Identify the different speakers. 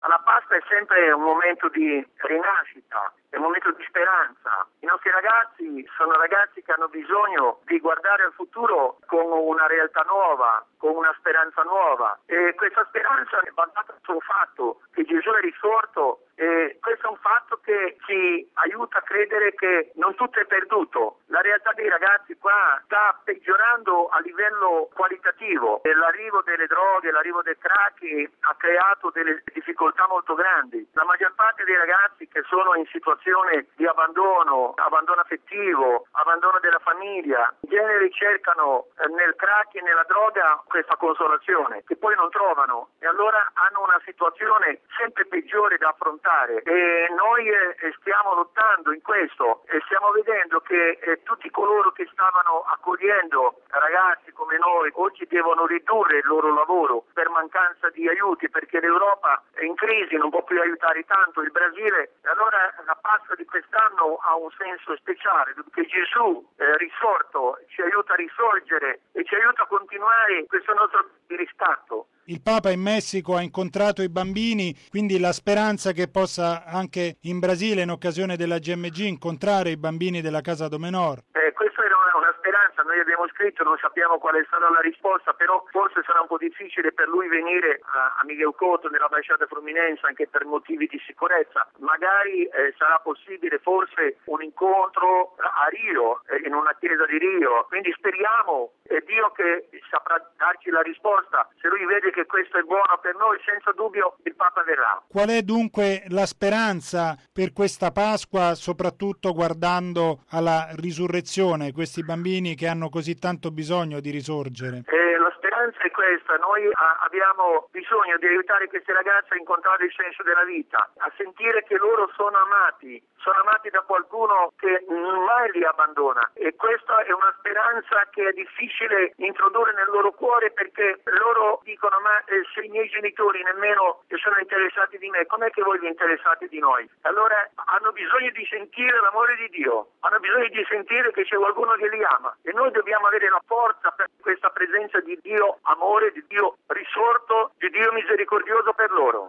Speaker 1: La Pasqua è sempre un momento di rinascita, è un momento di speranza. I nostri ragazzi sono ragazzi che hanno bisogno di guardare al futuro con una realtà nuova, con una speranza nuova, e questa speranza è basata sul fatto che Gesù è risorto, e questo è un fatto che ci aiuta a credere che non tutto è perduto. La realtà dei ragazzi qua sta peggiorando a livello qualitativo, e l'arrivo delle droghe, l'arrivo del crack ha creato delle difficoltà molto grandi. La maggior parte dei ragazzi che sono in situazione di abbandono affettivo, abbandono della famiglia, in genere cercano nel crack e nella droga questa consolazione, che poi non trovano, e allora hanno una situazione sempre peggiore da affrontare. E noi stiamo lottando in questo, e stiamo vedendo che tutti coloro che stavano accogliendo ragazzi come noi oggi devono ridurre il loro lavoro per mancanza di aiuti, perché l'Europa è in crisi, non può più aiutare tanto il Brasile. E allora la Pasqua di quest'anno ha un senso speciale, che Gesù risorto ci aiuta a risorgere e ci aiuta a continuare questo nostro riscatto.
Speaker 2: Il Papa in Messico ha incontrato i bambini, quindi la speranza che possa anche in Brasile, in occasione della GMG, incontrare i bambini della Casa Domenor.
Speaker 1: Questa era una speranza, noi abbiamo scritto, non sappiamo quale sarà la risposta, però forse sarà un po' difficile per lui venire a Miguel Cotto nell'ambasciata fluminense, anche per motivi di sicurezza. Magari sarà possibile forse un incontro a Rio, in una chiesa di Rio, quindi speriamo, Dio che saprà darci la risposta. Se lui vede che questo è buono per noi, senza dubbio il Papa verrà.
Speaker 2: Qual è dunque la speranza per questa Pasqua, soprattutto guardando alla risurrezione, questi bambini che hanno così tanto bisogno di risorgere?
Speaker 1: La speranza è questa: noi abbiamo bisogno di aiutare questi ragazzi a incontrare il senso della vita, a sentire che loro sono amati da qualcuno che mai li abbandona, e questa è una speranza che è difficile introdurre nel loro cuore, perché loro dicono: ma se i miei genitori nemmeno sono interessati di me, com'è che voi vi interessate di noi? Allora hanno bisogno di sentire l'amore di Dio, hanno bisogno di sentire che c'è qualcuno che li ama, e noi dobbiamo avere la forza per questa presenza di Dio amore, di Dio risorto, di Dio misericordioso per loro.